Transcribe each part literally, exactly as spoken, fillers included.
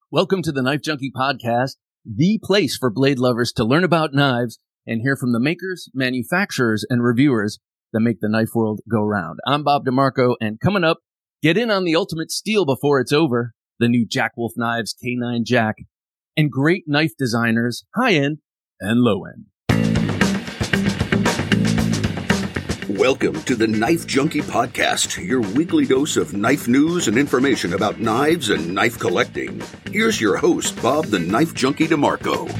Welcome to the Knife Junkie Podcast, the place for blade lovers to learn about knives and hear from the makers, manufacturers, and reviewers that make the knife world go round. I'm Bob DeMarco, and coming up, get in on the ultimate steal before it's over, the new Jack Wolf Knives K nine Jack, and great knife designers, high-end and low-end. Welcome to the Knife Junkie Podcast, your weekly dose of knife news and information about knives and knife collecting. Here's your host, Bob the Knife Junkie DeMarco.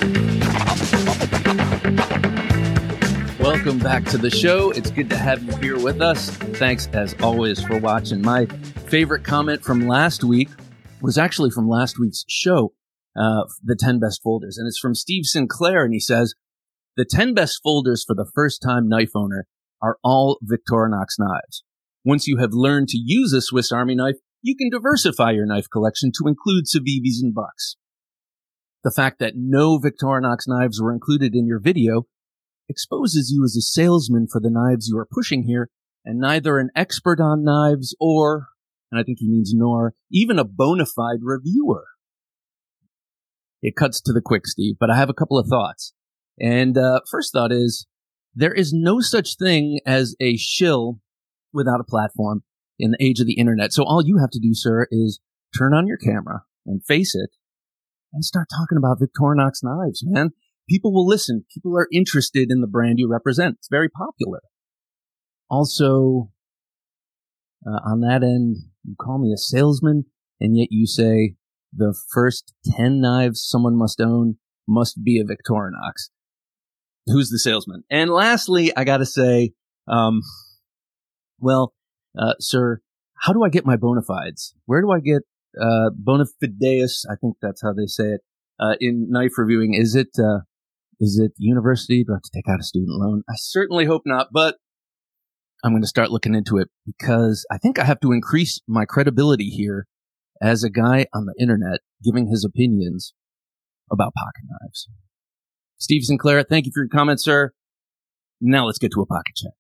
Welcome back to the show. It's good to have you here with us. Thanks, as always, for watching. My favorite comment from last week was actually from last week's show, uh, the ten best folders, and it's from Steve Sinclair, and he says, the ten best folders for the first-time knife owner are all Victorinox knives. Once you have learned to use a Swiss Army knife, you can diversify your knife collection to include Civivis and Bucks. The fact that no Victorinox knives were included in your video exposes you as a salesman for the knives you are pushing here, and neither an expert on knives or, and I think he means nor, even a bona fide reviewer. It cuts to the quick, Steve, but I have a couple of thoughts. And uh, first thought is, there is no such thing as a shill without a platform in the age of the internet. So all you have to do, sir, is turn on your camera and face it and start talking about Victorinox knives, man. People will listen. People are interested in the brand you represent. It's very popular. Also, uh, on that end, you call me a salesman, and yet you say the first ten knives someone must own must be a Victorinox. Who's the salesman? And lastly, I gotta say, um, well, uh, sir, how do I get my bona fides? Where do I get, uh, bona fides? I think that's how they say it, uh, in knife reviewing. Is it, uh, is it university? Do I have to take out a student loan? I certainly hope not, but I'm going to start looking into it because I think I have to increase my credibility here as a guy on the internet giving his opinions about pocket knives. Steve Sinclair, thank you for your comments, sir. Now let's get to a pocket check.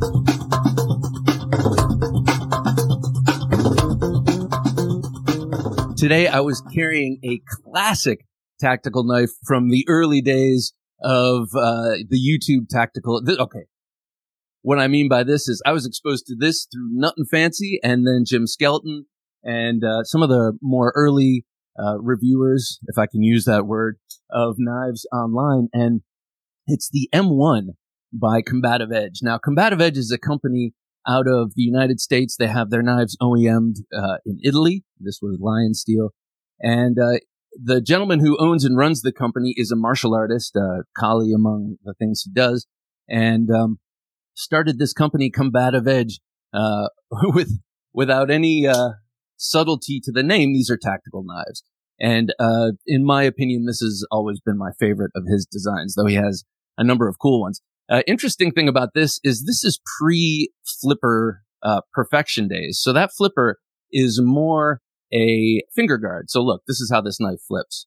Today I was carrying a classic tactical knife from the early days of uh, the YouTube tactical. Th- okay. What I mean by this is I was exposed to this through Nut and Fancy and then Jim Skelton and uh, some of the more early Uh, reviewers, if I can use that word, of knives online, and it's the M one by Combative Edge. Now, Combative Edge is a company out of the United States. They have their knives O E M'd uh, in Italy. This was Lion Steel. And uh, the gentleman who owns and runs the company is a martial artist, uh, Kali among the things he does, and um, started this company, Combative Edge, uh, with without any uh subtlety to the name. These are tactical knives. And, uh, in my opinion, this has always been my favorite of his designs, though he has a number of cool ones. Uh, interesting thing about this is this is pre-flipper, uh, perfection days. So that flipper is more a finger guard. So look, this is how this knife flips.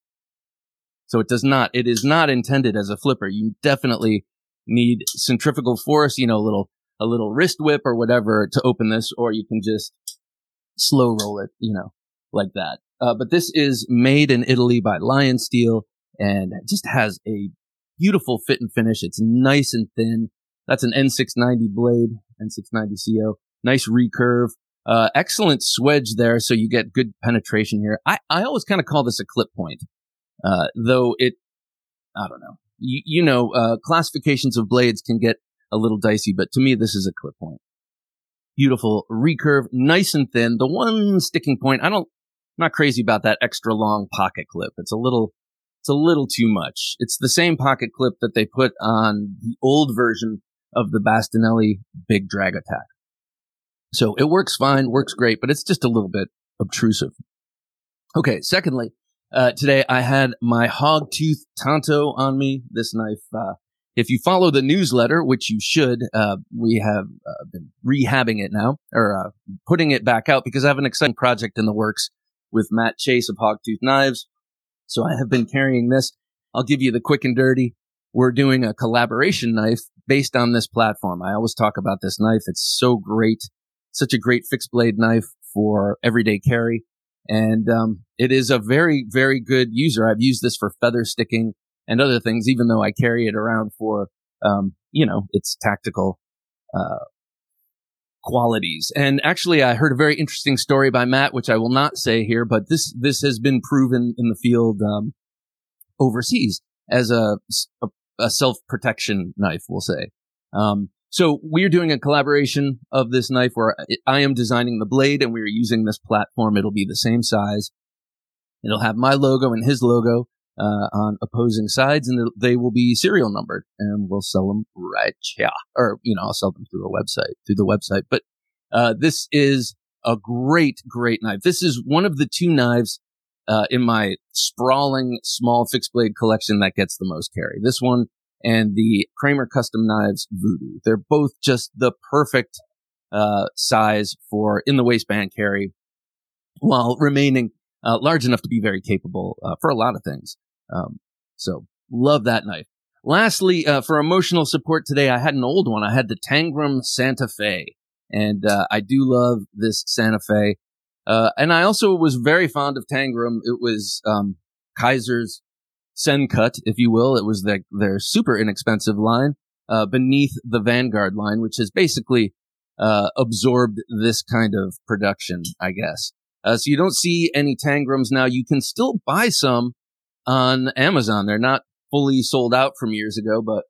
So it does not, it is not intended as a flipper. You definitely need centrifugal force, you know, a little, a little wrist whip or whatever to open this, or you can just slow roll it, you know, like that. Uh, but this is made in Italy by Lion Steel and it just has a beautiful fit and finish. It's nice and thin. That's an N six ninety blade, N six ninety C O. Nice recurve. Uh, excellent swedge there, so you get good penetration here. I, I always kind of call this a clip point, uh, though it, I don't know. You, you know, uh, classifications of blades can get a little dicey, but to me, this is a clip point. Beautiful recurve, nice and thin. The one sticking point, I don't, I'm not crazy about that extra long pocket clip. It's a little, it's a little too much. It's the same pocket clip that they put on the old version of the Bastinelli Big Drag Attack. So it works fine, works great, but it's just a little bit obtrusive. Okay, secondly, uh, today I had my Hogtooth Tanto on me. This knife, uh, if you follow the newsletter, which you should, uh, we have uh, been rehabbing it now, or uh, putting it back out because I have an exciting project in the works with Matt Chase of Hogtooth Knives. So I have been carrying this. I'll give you the quick and dirty. We're doing a collaboration knife based on this platform. I always talk about this knife. It's so great. Such a great fixed blade knife for everyday carry. And um, it is a very, very good user. I've used this for feather sticking and other things, even though I carry it around for, um, you know, its tactical uh, qualities. And actually, I heard a very interesting story by Matt, which I will not say here, but this this has been proven in the field um, overseas as a, a, a self-protection knife, we'll say. Um, so we're doing a collaboration of this knife where I am designing the blade and we're using this platform. It'll be the same size. It'll have my logo and his logo uh, on opposing sides, and they will be serial numbered, and we'll sell them right here. Or, you know, I'll sell them through a website, through the website. But uh, this is a great, great knife. This is one of the two knives uh, in my sprawling small fixed blade collection that gets the most carry. This one and the Kramer Custom Knives Voodoo. They're both just the perfect uh, size for in the waistband carry, while remaining uh, large enough to be very capable uh, for a lot of things. Um, so love that knife. Lastly, uh, for emotional support today, I had an old one. I had the Tangram Santa Fe, and uh, I do love this Santa Fe. Uh, and I also was very fond of Tangram. It was um, Kaiser's Sencut, if you will. It was the, their super inexpensive line uh, beneath the Vanguard line, which has basically uh, absorbed this kind of production, I guess. Uh, so you don't see any Tangrams now. You can still buy some on Amazon. They're not fully sold out from years ago, but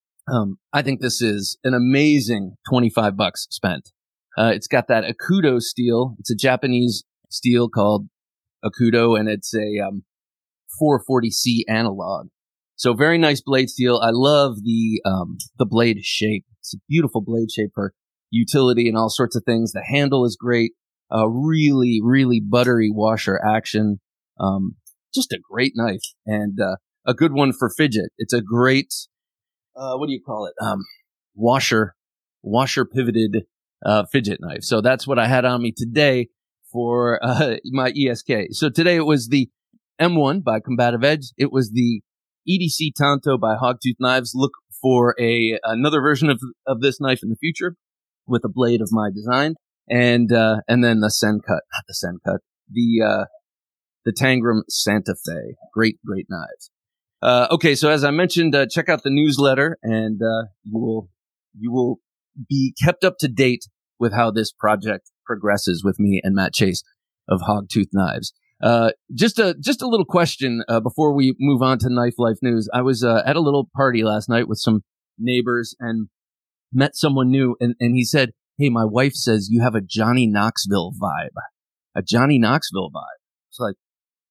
um, I think this is an amazing twenty-five bucks spent. Uh, it's got that Akudo steel. It's a Japanese steel called Akudo, and it's a um, four forty C analog. So very nice blade steel. I love the um, the blade shape. It's a beautiful blade shape for utility and all sorts of things. The handle is great. Uh, really, really buttery washer action. Um, just a great knife, and uh, a good one for fidget. It's a great, uh, what do you call it? Um, washer, washer pivoted uh, fidget knife. So that's what I had on me today for uh, my E S K. So today it was the M one by Combative Edge. It was the E D C Tanto by Hogtooth Knives. Look for a another version of of this knife in the future with a blade of my design. And, uh, and then the Sencut, not the Sencut, the, uh, the Tangram Santa Fe. Great, great knives. Uh, okay. So as I mentioned, uh, check out the newsletter, and, uh, you will, you will be kept up to date with how this project progresses with me and Matt Chase of Hogtooth Knives. Uh, just a, just a little question, uh, before we move on to Knife Life News. I was, uh, at a little party last night with some neighbors and met someone new, and, and he said, "Hey, my wife says you have a Johnny Knoxville vibe." A Johnny Knoxville vibe. It's like,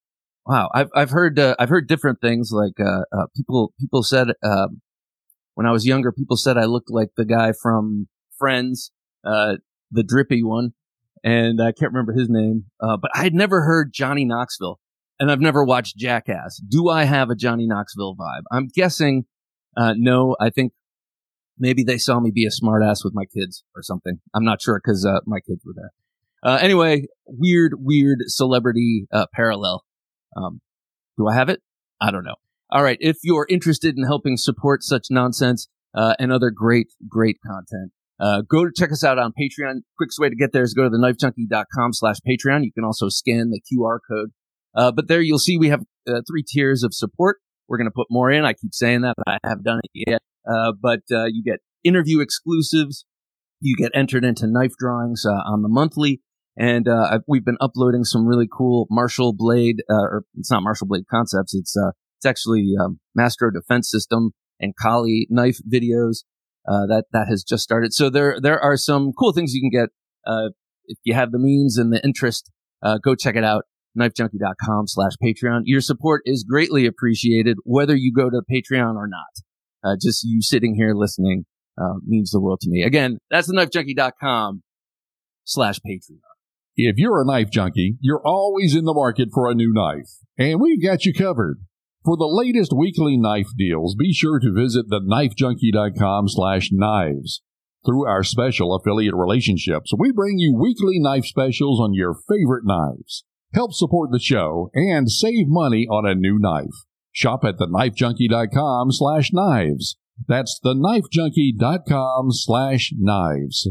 wow. I've I've heard uh, I've heard different things. Like uh, uh, people people said um, when I was younger, people said I looked like the guy from Friends, uh, the drippy one, and I can't remember his name. Uh, but I had never heard Johnny Knoxville, and I've never watched Jackass. Do I have a Johnny Knoxville vibe? I'm guessing uh, no. I think maybe they saw me be a smartass with my kids or something. I'm not sure, because uh, my kids were there. Uh, anyway, weird, weird celebrity uh, parallel. Um, do I have it? I don't know. All right. If you're interested in helping support such nonsense uh, and other great, great content, uh, go to check us out on Patreon. Quickest way to get there is go to the knife junkie dot com slash Patreon. You can also scan the Q R code. Uh, but there you'll see we have uh, three tiers of support. We're going to put more in. I keep saying that, but I haven't done it yet. Uh, but, uh, you get interview exclusives. You get entered into knife drawings, uh, on the monthly. And, uh, I've, we've been uploading some really cool Marshall Blade, uh, or it's not Marshall Blade concepts. It's, uh, it's actually, um, Mastro Defense System and Kali knife videos, uh, that, that has just started. So there, there are some cool things you can get. Uh, if you have the means and the interest, uh, go check it out. knife junkie dot com slash Patreon. Your support is greatly appreciated, whether you go to Patreon or not. Uh, just you sitting here listening, uh, means the world to me. Again, that's the knife junkie dot com slash Patreon. If you're a knife junkie, you're always in the market for a new knife, and we've got you covered. For the latest weekly knife deals, be sure to visit the knife junkie dot com slash knives. Through our special affiliate relationships, we bring you weekly knife specials on your favorite knives. Help support the show and save money on a new knife. Shop at the knife junkie dot com slash knives. That's the knife junkie dot com slash knives.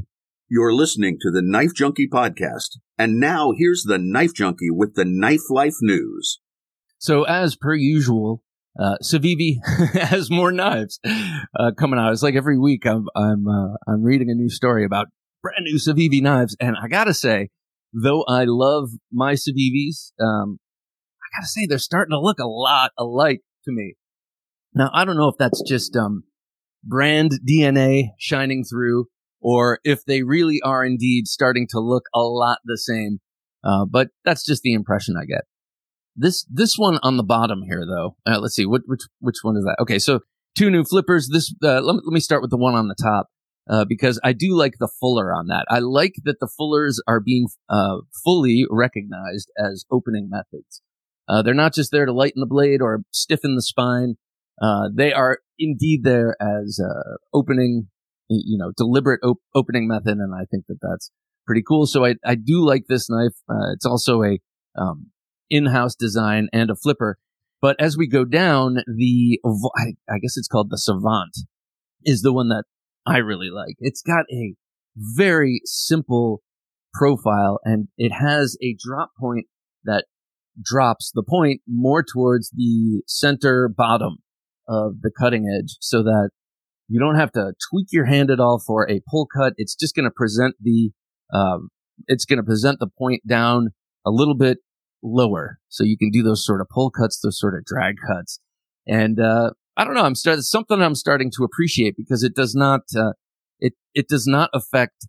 You're listening to the Knife Junkie podcast. And now here's the Knife Junkie with the Knife Life News. So as per usual, uh, Civivi has more knives uh, coming out. It's like every week I'm I'm uh, I'm reading a new story about brand new Civivi knives, and I gotta say, though I love my Civivis, um, I gotta say they're starting to look a lot alike to me. Now I don't know if that's just um, brand D N A shining through, or if they really are indeed starting to look a lot the same. Uh, but that's just the impression I get. This this one on the bottom here, though. Uh, let's see, what, which which one is that? Okay, so two new flippers. This uh, let me, let me start with the one on the top uh, because I do like the fuller on that. I like that the fullers are being uh, fully recognized as opening methods. Uh, they're not just there to lighten the blade or stiffen the spine. Uh, they are indeed there as uh, opening, you know, deliberate op- opening method, and I think that that's pretty cool. So I I do like this knife. Uh, it's also a um, in-house design and a flipper. But as we go down, the, I, I guess it's called the Savant, is the one that I really like. It's got a very simple profile, and it has a drop point that drops the point more towards the center bottom of the cutting edge so that you don't have to tweak your hand at all for a pull cut. It's just going to present the, um, it's going to present the point down a little bit lower, so you can do those sort of pull cuts, those sort of drag cuts. And uh I don't know, I'm starting something I'm starting to appreciate because it does not uh it it does not affect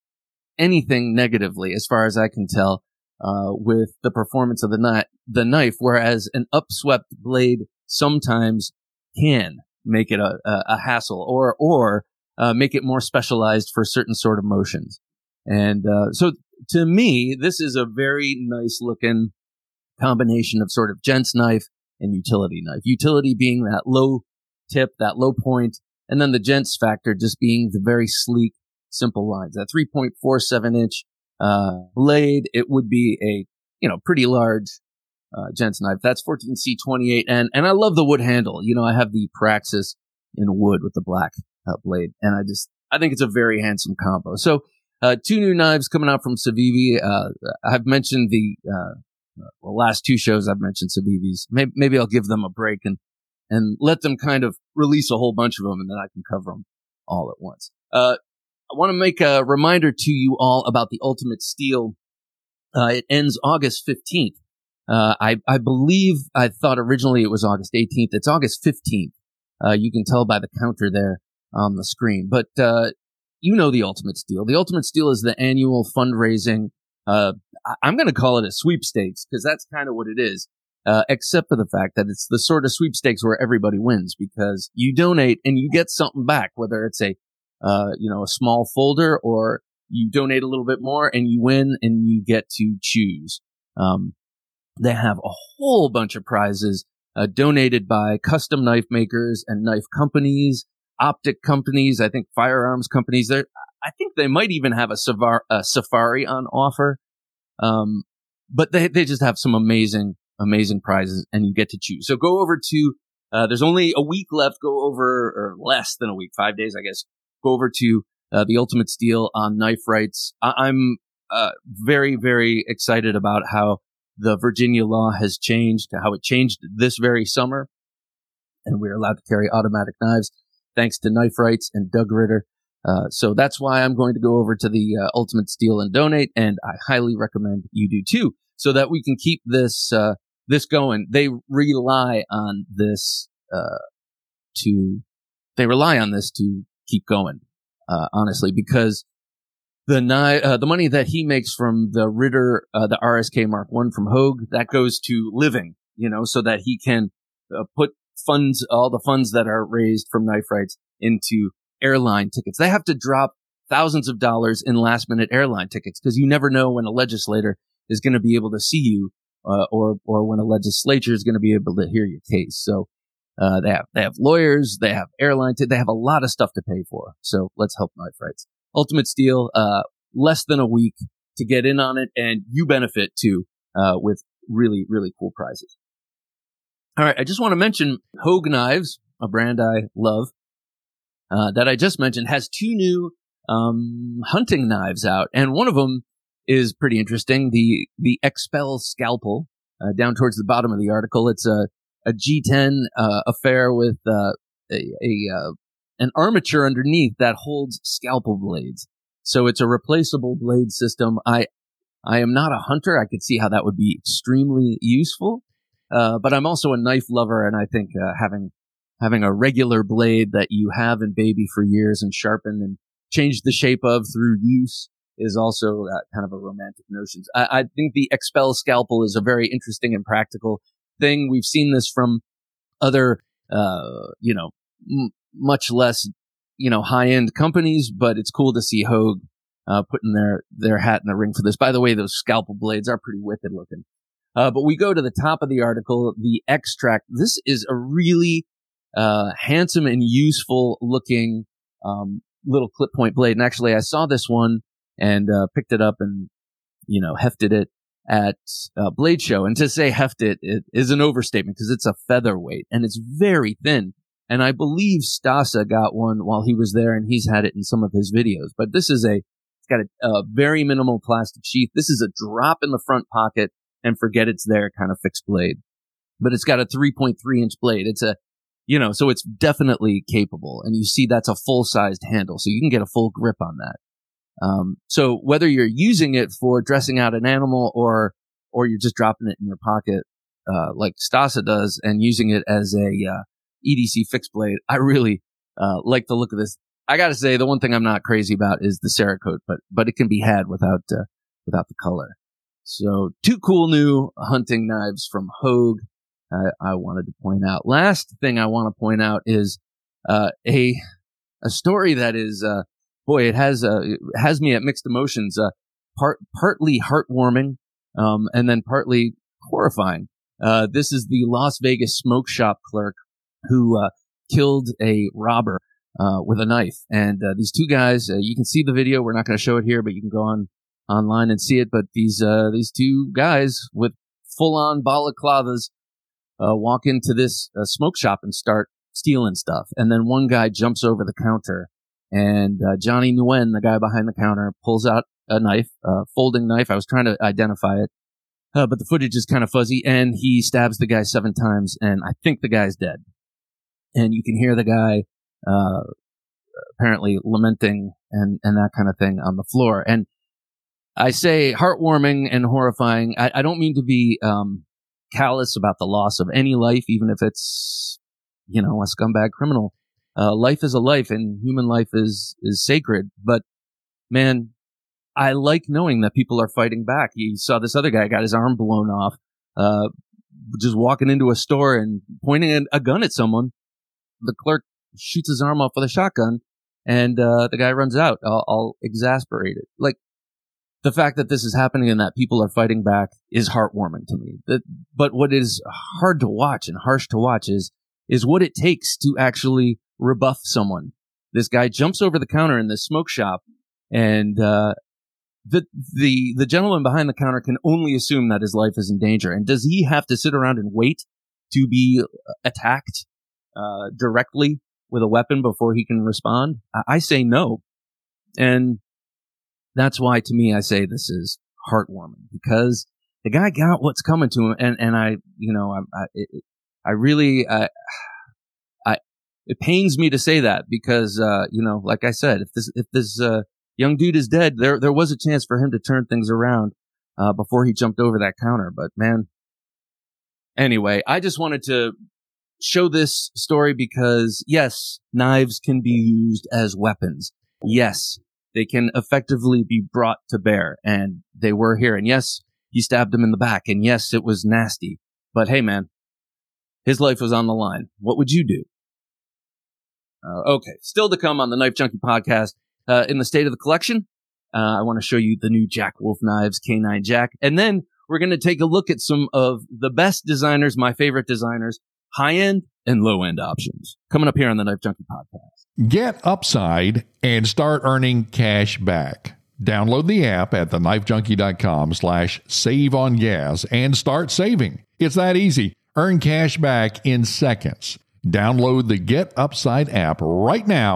anything negatively as far as I can tell uh with the performance of the knife the knife whereas an upswept blade sometimes can make it a a, a hassle or or uh make it more specialized for certain sort of motions. And uh so to me, this is a very nice looking combination of sort of gents knife and utility knife. Utility being that low tip, that low point, and then the gents factor just being the very sleek, simple lines. That three point four seven inch uh, blade, it would be a, you know, pretty large uh, gents knife. That's fourteen C twenty-eight, and and I love the wood handle. You know, I have the Praxis in wood with the black uh, blade, and I just I think it's a very handsome combo. So. Uh, two new knives coming out from Civivi. Uh, I've mentioned the, uh, well, last two shows I've mentioned Civivis. Maybe, maybe I'll give them a break and, and let them kind of release a whole bunch of them and then I can cover them all at once. Uh, I want to make a reminder to you all about the Ultimate Steel. Uh, it ends August fifteenth. Uh, I, I believe I thought originally it was August eighteenth. It's August fifteenth. Uh, you can tell by the counter there on the screen, but, uh, you know the Ultimate Steel. The Ultimate Steel is the annual fundraising. Uh, I'm going to call it a sweepstakes because that's kind of what it is, uh, except for the fact that it's the sort of sweepstakes where everybody wins because you donate and you get something back, whether it's a, uh, you know, a small folder or you donate a little bit more and you win and you get to choose. Um, they have a whole bunch of prizes, uh, donated by custom knife makers and knife companies. Optic companies, I think firearms companies. There, I think they might even have a, Savar, a Safari on offer. Um, but they they just have some amazing amazing prizes, and you get to choose. So go over to. Uh, there's only a week left. Go over, or less than a week, five days, I guess. Go over to uh, the Ultimate Steel on Knife Rights. I- I'm uh, very very excited about how the Virginia law has changed, how it changed this very summer, and we're allowed to carry automatic knives. Thanks to Knife Rights and Doug Ritter. Uh, so that's why I'm going to go over to the uh, Ultimate Steel and donate, and I highly recommend you do too, so that we can keep this uh, this going. They rely on this uh, to they rely on this to keep going, uh, honestly, because the ni- uh, the money that he makes from the Ritter, uh, the R S K Mark One from Hogue, that goes to living, you know, so that he can uh, put funds, all the funds that are raised from Knife Rights into airline tickets. They have to drop thousands of dollars in last minute airline tickets because you never know when a legislator is going to be able to see you, uh, or, or when a legislature is going to be able to hear your case. So, uh, they have, they have lawyers, they have airline tickets, they have a lot of stuff to pay for. So let's help Knife Rights. Ultimate Steel, uh, less than a week to get in on it, and you benefit too, uh, with really, really cool prizes. All right, I just want to mention Hogue Knives, a brand I love, uh, that I just mentioned, has two new um, hunting knives out, and one of them is pretty interesting. The the Expel Scalpel, uh, down towards the bottom of the article. It's a a G ten uh, affair with uh, a, a uh, an armature underneath that holds scalpel blades. So it's a replaceable blade system. I I am not a hunter. I could see how that would be extremely useful, uh, but I'm also a knife lover, and I think uh, having having a regular blade that you have in baby for years and sharpen and change the shape of through use is also uh, kind of a romantic notion. I, I think the Expel Scalpel is a very interesting and practical thing. We've seen this from other, uh, you know, m- much less, you know, high-end companies, but it's cool to see Hogue uh, putting their, their hat in the ring for this. By the way, those scalpel blades are pretty wicked looking. Uh, but we go to the top of the article, the X-Tract. This is a really uh, handsome and useful looking um, little clip point blade. And actually, I saw this one and uh, picked it up and, you know, hefted it at uh, Blade Show. And to say heft it, it is an overstatement because it's a featherweight and it's very thin. And I believe Stasa got one while he was there, and he's had it in some of his videos. But this is a, it's got a, a very minimal plastic sheath. This is a drop in the front pocket and forget it's there kind of fixed blade. But it's got a three point three inch blade. It's a, you know, so it's definitely capable. And you see that's a full-sized handle, so you can get a full grip on that. Um, so whether you're using it for dressing out an animal or, or you're just dropping it in your pocket, uh, like Stasa does and using it as a, uh, E D C fixed blade, I really, uh, like the look of this. I gotta say, the one thing I'm not crazy about is the Cerakote, but, but it can be had without, uh, without the color. So two cool new hunting knives from Hogue, uh, I wanted to point out. Last thing I want to point out is, uh, a, a story that is, uh, boy, it has, uh, it has me at mixed emotions, uh, part, partly heartwarming, um, and then partly horrifying. Uh, this is the Las Vegas smoke shop clerk who, uh, killed a robber, uh, with a knife. And, uh, these two guys, uh, you can see the video. We're not going to show it here, but you can go on online and see it. But these, uh, these two guys with full on balaclavas, uh, walk into this uh, smoke shop and start stealing stuff. And then one guy jumps over the counter. And uh, Johnny Nguyen, the guy behind the counter, pulls out a knife, a folding knife. I was trying to identify it, uh, but the footage is kind of fuzzy. And he stabs the guy seven times, and I think the guy's dead. And you can hear the guy uh, apparently lamenting and, and that kind of thing on the floor. And I say heartwarming and horrifying. I, I don't mean to be um, callous about the loss of any life, even if it's, you know, a scumbag criminal. Uh, life is a life, and human life is, is sacred. But man, I like knowing that people are fighting back. You saw this other guy got his arm blown off, uh, just walking into a store and pointing a gun at someone. The clerk shoots his arm off with a shotgun, and, uh, the guy runs out, all, all exasperated. Like, the fact that this is happening and that people are fighting back is heartwarming to me. That, but what is hard to watch and harsh to watch is, is what it takes to actually rebuff someone. This guy jumps over the counter in this smoke shop, and uh the the the gentleman behind the counter can only assume that his life is in danger. And does he have to sit around and wait to be attacked uh directly with a weapon before he can respond? I, I say no. And that's why, to me, I say this is heartwarming, because the guy got what's coming to him. And and I, you know, I I, it, I really I, I it pains me to say that, because uh you know, like I said, if this if this uh young dude is dead, there there was a chance for him to turn things around uh before he jumped over that counter. But man, anyway, I just wanted to show this story because, yes, knives can be used as weapons. Yes, they can effectively be brought to bear, and they were here. And yes, he stabbed him in the back, and yes, it was nasty. But hey, man, his life was on the line. What would you do? Uh, okay, still to come on the Knife Junkie podcast. Uh, in the state of the collection, uh, I want to show you the new Jack Wolf Knives, K nine Jack. And then we're going to take a look at some of the best designers, my favorite designers, high-end and low-end options. Coming up here on the Knife Junkie podcast. Get Upside and start earning cash back. Download the app at theknifejunkie.com slash save on gas and start saving. It's that easy. Earn cash back in seconds. Download the Get Upside app right now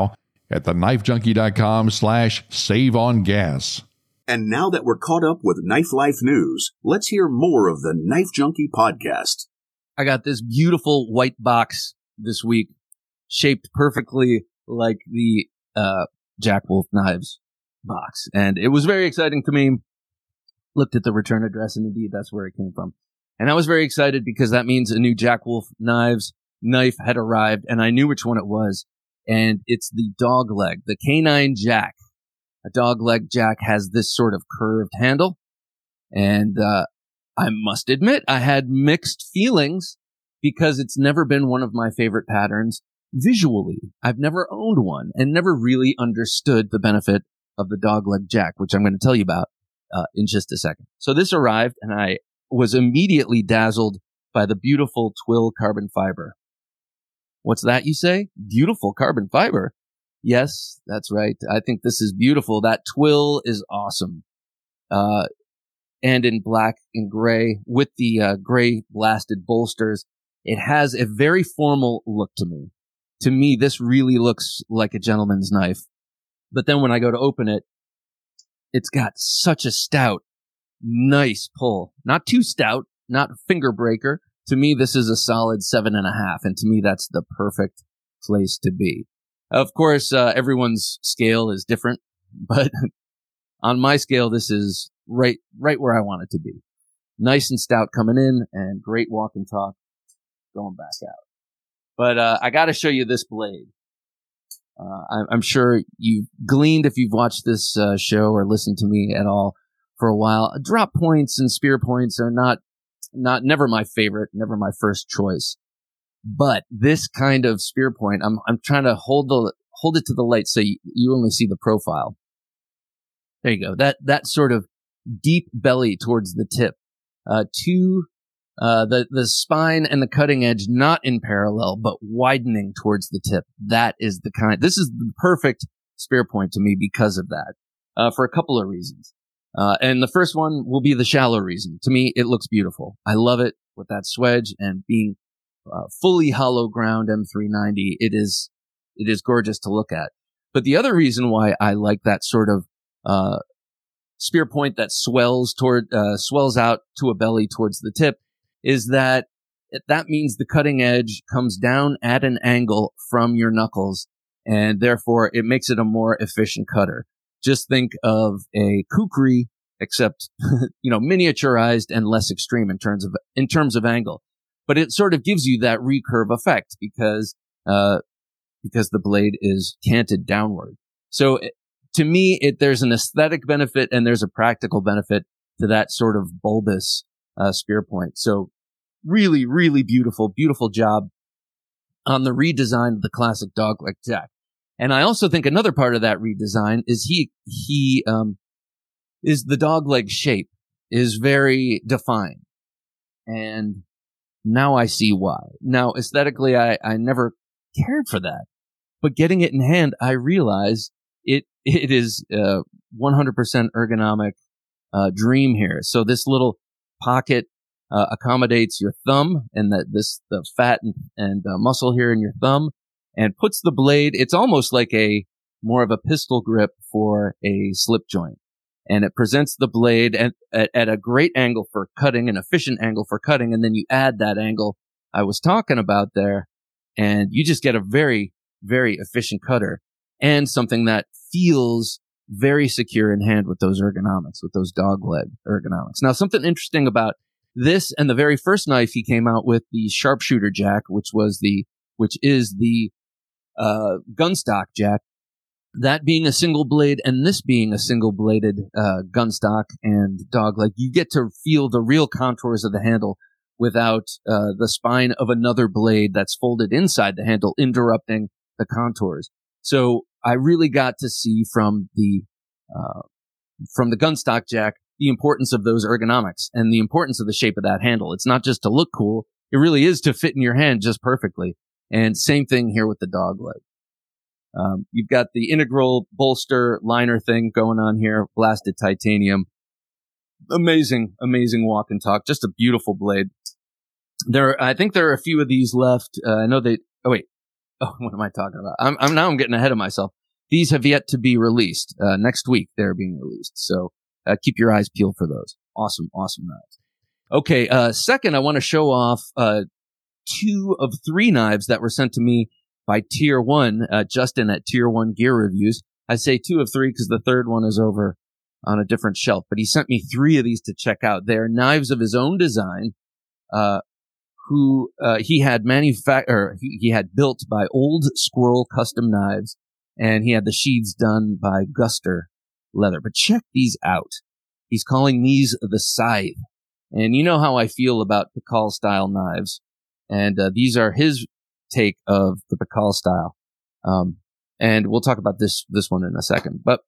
at thenifejunkie.com slash save on gas. And now that we're caught up with Knife Life news, let's hear more of the Knife Junkie podcast. I got this beautiful white box this week, shaped perfectly like the uh, Jack Wolf Knives box. And it was very exciting to me. Looked at the return address, and indeed, that's where it came from. And I was very excited because that means a new Jack Wolf Knives knife had arrived, and I knew which one it was. And it's the dog leg, the Canine Jack. A dog leg Jack has this sort of curved handle. And uh, I must admit, I had mixed feelings because it's never been one of my favorite patterns visually. I've never owned one and never really understood the benefit of the dog leg Jack, which I'm going to tell you about uh, in just a second. So this arrived, and I was immediately dazzled by the beautiful twill carbon fiber. What's that, you say? Beautiful carbon fiber? Yes, that's right. I think this is beautiful. That twill is awesome. Uh, and in black and gray with the uh, gray blasted bolsters, it has a very formal look to me. To me, this really looks like a gentleman's knife. But then when I go to open it, it's got such a stout, nice pull. Not too stout, not finger breaker. To me, this is a solid seven and a half, and to me, that's the perfect place to be. Of course, uh, everyone's scale is different, but on my scale, this is right, right where I want it to be. Nice and stout coming in, and great walk and talk going back out. But uh, I got to show you this blade. Uh, I'm, I'm sure you've gleaned, if you've watched this uh, show or listened to me at all for a while. Drop points and spear points are not. Not, never my favorite, never my first choice. But this kind of spear point, I'm, I'm trying to hold the, hold it to the light so you, you only see the profile. There you go. That, that sort of deep belly towards the tip, uh, to, uh, the, the spine and the cutting edge, not in parallel, but widening towards the tip. That is the kind, this is the perfect spear point to me because of that, uh, for a couple of reasons. Uh, and the first one will be the shallow reason. To me, it looks beautiful. I love it with that swedge and being uh, fully hollow ground M three ninety. It is, it is gorgeous to look at. But the other reason why I like that sort of uh, spear point that swells toward, uh, swells out to a belly towards the tip is that that means the cutting edge comes down at an angle from your knuckles, and therefore it makes it a more efficient cutter. Just think of a kukri, except, you know, miniaturized and less extreme in terms of, in terms of angle. But it sort of gives you that recurve effect because, uh, because the blade is canted downward. So it, to me, it, there's an aesthetic benefit and there's a practical benefit to that sort of bulbous, uh, spear point. So really, really beautiful, beautiful job on the redesign of the classic dogleg Jack. And I also think another part of that redesign is he, he, um, is the dogleg shape is very defined. And now I see why. Now, aesthetically, I, I never cared for that. But getting it in hand, I realize it, it is, uh, one hundred percent ergonomic, uh, dream here. So this little pocket, uh, accommodates your thumb and that this, the fat and, and uh, muscle here in your thumb. And puts the blade, it's almost like a more of a pistol grip for a slip joint. And it presents the blade at, at, at a great angle for cutting, an efficient angle for cutting. And then you add that angle I was talking about there, and you just get a very, very efficient cutter and something that feels very secure in hand with those ergonomics, with those dog leg ergonomics. Now, something interesting about this and the very first knife he came out with, the Sharpshooter Jack, which was the, which is the Uh, gunstock Jack, that being a single blade and this being a single bladed, uh, gunstock and dog leg, you get to feel the real contours of the handle without, uh, the spine of another blade that's folded inside the handle interrupting the contours. So I really got to see from the, uh, from the gunstock Jack, the importance of those ergonomics and the importance of the shape of that handle. It's not just to look cool. It really is to fit in your hand just perfectly. And same thing here with the dog leg. Um, you've got the integral bolster liner thing going on here, blasted titanium. Amazing, amazing walk and talk. Just a beautiful blade. There, I think there are a few of these left. Uh, I know they, oh wait. Oh, what am I talking about? I'm, I'm now I'm getting ahead of myself. these have yet to be released. Uh, next week, they're being released. So uh, keep your eyes peeled for those. Awesome, awesome knives. Okay, uh, second, I want to show off uh, two of three knives that were sent to me by Tier one, uh, Justin at Tier one Gear Reviews. I say two of three because the third one is over on a different shelf, but he sent me three of these to check out. They're knives of his own design, uh, who, uh, he had manufac- or he, he had built by Old Squirrel Custom Knives, and he had the sheaths done by Guster Leather. But check these out. He's calling these the Scythe. And you know how I feel about Pikal style knives. And, uh, these are his take of the Pikal style. Um, and we'll talk about this, this one in a second, but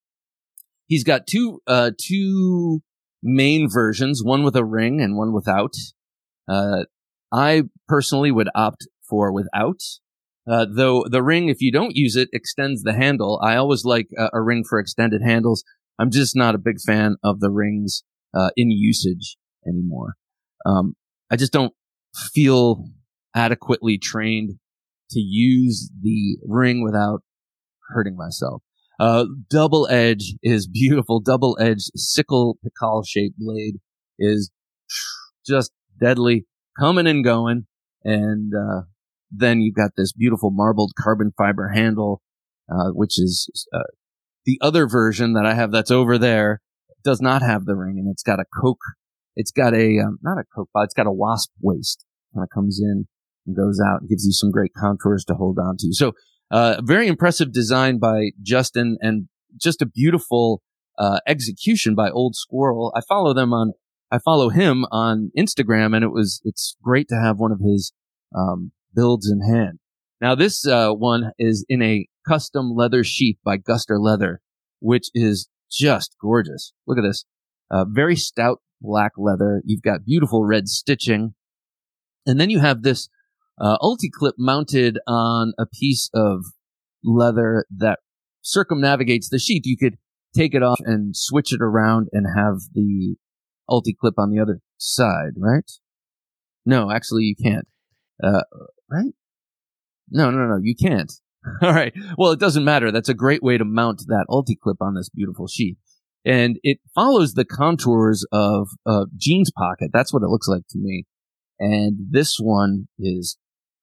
he's got two, uh, two main versions, one with a ring and one without. Uh, I personally would opt for without, uh, though the ring, if you don't use it, extends the handle. I always like a, a ring for extended handles. I'm just not a big fan of the rings, uh, in usage anymore. Um, I just don't feel adequately trained to use the ring without hurting myself. Uh, double edge is beautiful. Double edged sickle Pikal shaped blade is just deadly, coming and going. And, uh, then you've got this beautiful marbled carbon fiber handle, uh, which is, uh, the other version that I have that's over there does not have the ring, and it's got a coke. It's got a, um, not a coke, but it's got a wasp waist. Kind of comes in and goes out and gives you some great contours to hold on to. So, uh, very impressive design by Justin, and just a beautiful, uh, execution by Old Squirrel. I follow them on, I follow him on Instagram, and it was, it's great to have one of his, um, builds in hand. Now, this, uh, one is in a custom leather sheath by Guster Leather, which is just gorgeous. Look at this. Uh, very stout black leather. You've got beautiful red stitching. And then you have this uh, ulti-clip mounted on a piece of leather that circumnavigates the sheath. You could take it off and switch it around and have the ulti-clip on the other side, right? No, actually you can't. Uh, right? No, no, no, you can't. All right. Well, it doesn't matter. That's a great way to mount that ulti-clip on this beautiful sheath. And it follows the contours of a jeans pocket. That's what it looks like to me. And this one is,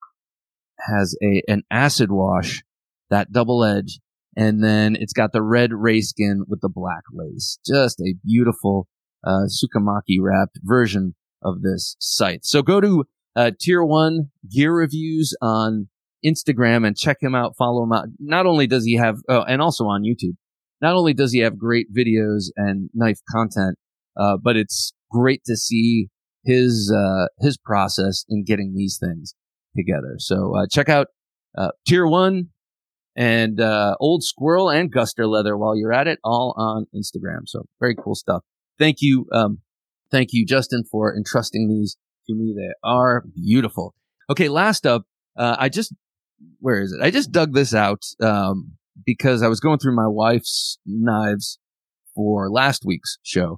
has a, an acid wash, that double edge. And then it's got the red ray skin with the black lace. Just a beautiful, uh, Sukamaki wrapped version of this scythe. So go to, uh, Tier one Gear Reviews on Instagram and check him out, follow him out. Not only does he have, oh, and also on YouTube, not only does he have great videos and knife content, uh, but it's great to see his, uh, his process in getting these things together. So, uh, check out, uh, Tier one and, uh, Old Squirrel and Guster Leather while you're at it, all on Instagram. So very cool stuff. Thank you. Um, thank you, Justin, for entrusting these to me. They are beautiful. Okay. Last up, uh, I just, where is it? I just dug this out, um, because I was going through my wife's knives for last week's show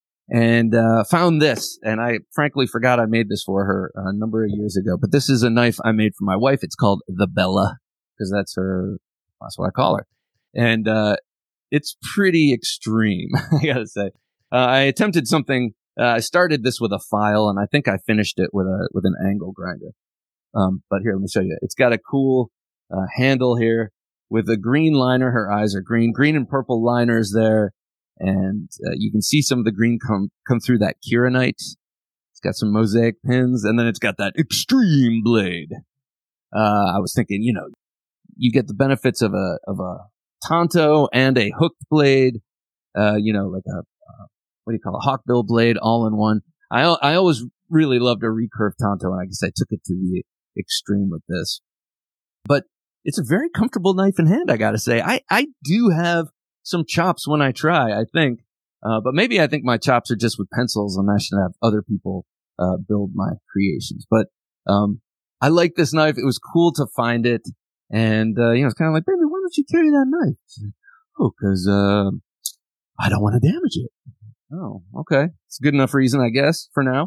and, uh, found this. And I frankly forgot I made this for her a number of years ago, but this is a knife I made for my wife. It's called the Bella because that's her, that's what I call her. And, uh, it's pretty extreme, I gotta say. Uh, I attempted something, uh, I started this with a file and I think I finished it with a, with an angle grinder. Um, but here, let me show you. It's got a cool, uh, handle here with a green liner. Her eyes are green, green and purple liners there. And, uh, you can see some of the green come, come through that Kiranite. It's got some mosaic pins and then it's got that extreme blade. Uh, I was thinking, you know, you get the benefits of a, of a Tonto and a hooked blade, uh, you know, like a, uh, what do you call it? Hawkbill blade all in one. I, I always really loved a recurve Tonto and I guess I took it to the extreme with this, but it's a very comfortable knife in hand. I gotta say, I, I do have some chops when I try, I think, uh, but maybe I think my chops are just with pencils and I should have other people, uh, build my creations. But, um, I like this knife. It was cool to find it. And, uh, you know, it's kind of like, baby, why don't you carry that knife? Said, oh, cause, uh, I don't want to damage it. Oh, okay. It's a good enough reason, I guess, for now.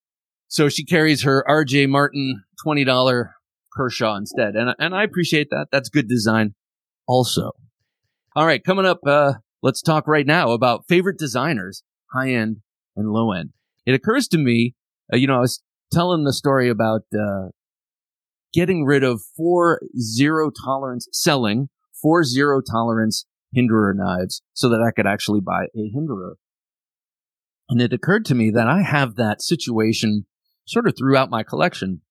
So she carries her R J Martin twenty dollars Kershaw instead. And, and I appreciate that. That's good design also. All right, coming up, uh, let's talk right now about favorite designers, high end and low end. It occurs to me, uh, you know, I was telling the story about uh, getting rid of four zero tolerance, selling four zero tolerance Hinderer knives so that I could actually buy a Hinderer. And it occurred to me that I have that situation sort of throughout my collection.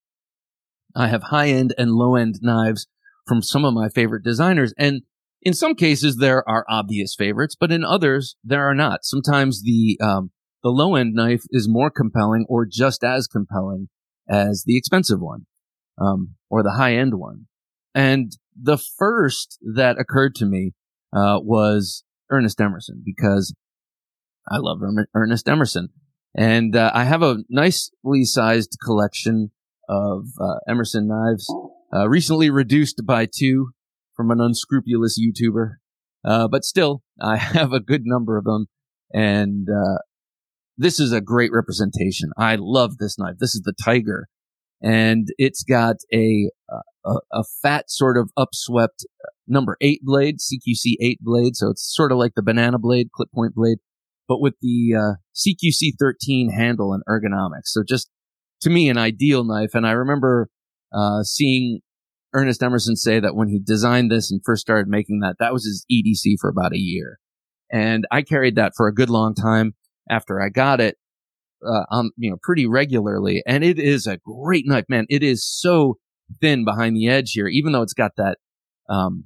I have high end and low end knives from some of my favorite designers. And in some cases, there are obvious favorites, but in others, there are not. Sometimes the um, the low-end knife is more compelling or just as compelling as the expensive one um, or the high-end one. And the first that occurred to me uh, was Ernest Emerson, because I love Erm- Ernest Emerson. And uh, I have a nicely sized collection of uh, Emerson knives, uh, recently reduced by two from an unscrupulous YouTuber. Uh, but still, I have a good number of them. And, uh, this is a great representation. I love this knife. This is the Tiger. And it's got a, a, a fat sort of upswept number eight blade, C Q C eight blade. So it's sort of like the banana blade, clip point blade, but with the, uh, C Q C thirteen handle and ergonomics. So just to me, an ideal knife. And I remember, uh, seeing Ernest Emerson say that when he designed this and first started making that, that was his E D C for about a year. And I carried that for a good long time after I got it, uh, um, you know, pretty regularly. And it is a great knife, man. It is so thin behind the edge here, even though it's got that, um,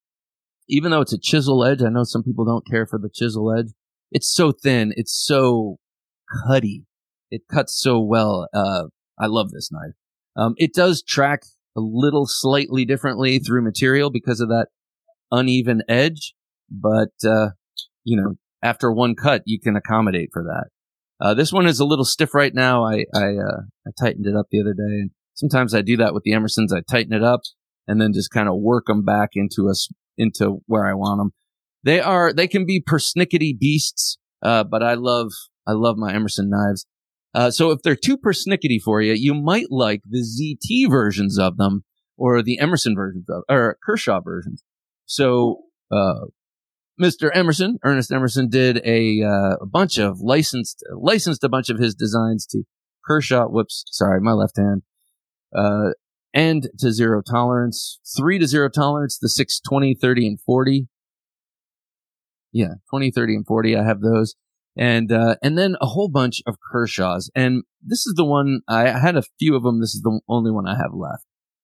even though it's a chisel edge. I know some people don't care for the chisel edge. It's so thin. It's so cutty. It cuts so well. Uh, I love this knife. Um, it does track a little slightly differently through material because of that uneven edge. But, uh, you know, after one cut, you can accommodate for that. Uh, this one is a little stiff right now. I, I, uh, I tightened it up the other day. And sometimes I do that with the Emersons. I tighten it up and then just kind of work them back into a, into where I want them. They are, they can be persnickety beasts. Uh, but I love, I love my Emerson knives. Uh, so if they're too persnickety for you, you might like the Z T versions of them or the Emerson versions of, or Kershaw versions. So, uh, Mister Emerson, Ernest Emerson did a, uh, a bunch of licensed, licensed a bunch of his designs to Kershaw. Whoops. Sorry. My left hand. Uh, and to zero tolerance, three to zero tolerance, the six, twenty, thirty, and forty. Yeah. twenty, thirty, and forty. I have those. And, uh, and then a whole bunch of Kershaws. And this is the one, I had a few of them. This is the only one I have left.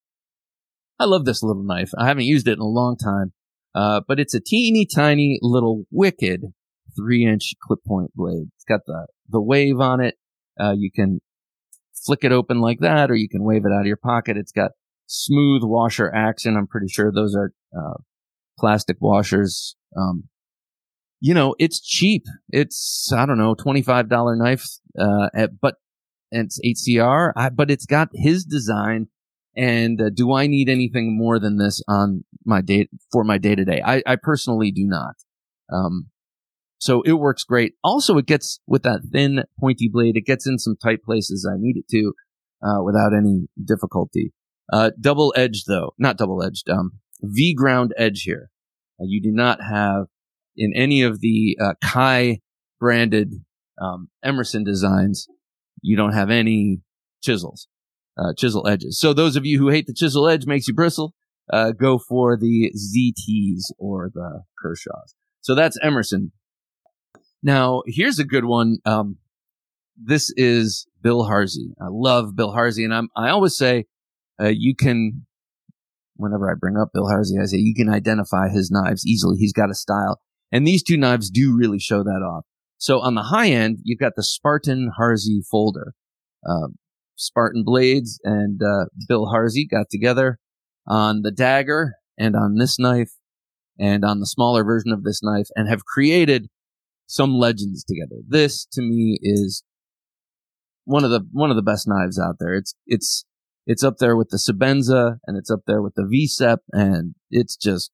I love this little knife. I haven't used it in a long time. Uh, but it's a teeny tiny little wicked three inch clip point blade. It's got the, the wave on it. Uh, you can flick it open like that, or you can wave it out of your pocket. It's got smooth washer action. I'm pretty sure those are, uh, plastic washers. Um, You know, it's cheap. It's, I don't know, twenty-five dollars knife, uh, at, but it's H C R, I, but it's got his design. And uh, do I need anything more than this on my day, for my day to day? I, I personally do not. Um, so it works great. Also, it gets with that thin pointy blade, it gets in some tight places I need it to, uh, without any difficulty. Uh, double edged though, not double edged, um, V ground edge here. Uh, you do not have in any of the uh, Kai branded um, Emerson designs, you don't have any chisels, uh, chisel edges. So those of you who hate the chisel edge makes you bristle, uh, go for the Z Ts or the Kershaws. So that's Emerson. Now, here's a good one. Um, this is Bill Harsey. I love Bill Harsey, and I'm, I always say uh, you can, whenever I bring up Bill Harsey, I say you can identify his knives easily. He's got a style. And these two knives do really show that off. So on the high end, you've got the Spartan Harsey folder. Uh, Spartan Blades and uh, Bill Harsey got together on the dagger and on this knife and on the smaller version of this knife and have created some legends together. This, to me, is one of the one of the best knives out there. It's it's it's up there with the Sebenza and it's up there with the V S E P, and it's just